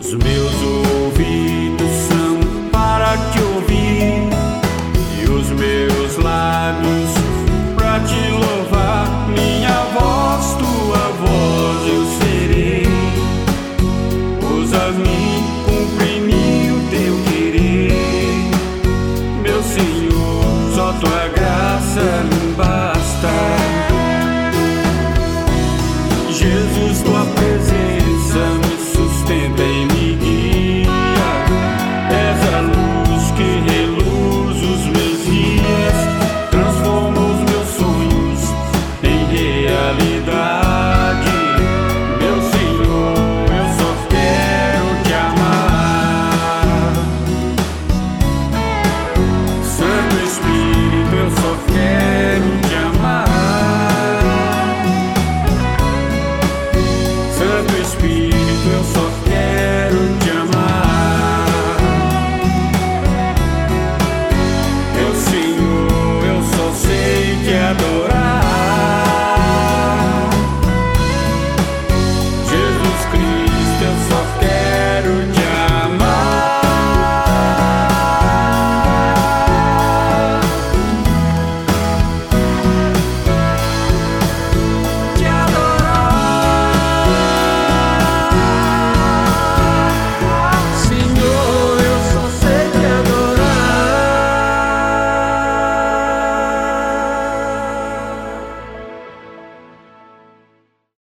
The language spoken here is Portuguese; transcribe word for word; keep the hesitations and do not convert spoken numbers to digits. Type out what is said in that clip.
Os meus ouvidos são para te ouvir e os meus lábios para te louvar. Minha voz, tua voz eu serei. Usa-me, cumpre-me o teu querer. Meu Senhor, só tua graça me basta. Jesus, tua presença me sustenta e me guia. És a luz que reluz os meus dias, transforma os meus sonhos em realidade. Meu Senhor, eu só quero te amar. Santo Espírito, eu só quero te amar. Santo Espírito, eu só